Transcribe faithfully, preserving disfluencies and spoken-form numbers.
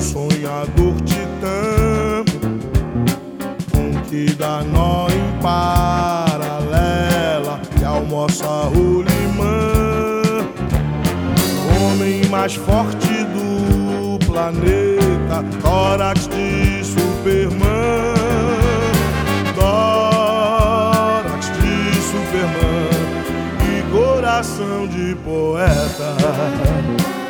sonhador titã, um que dá nó em paralela e almoça rolimã. Homem mais forte do planeta, tórax de Superman, tórax de Superman e coração de poeta.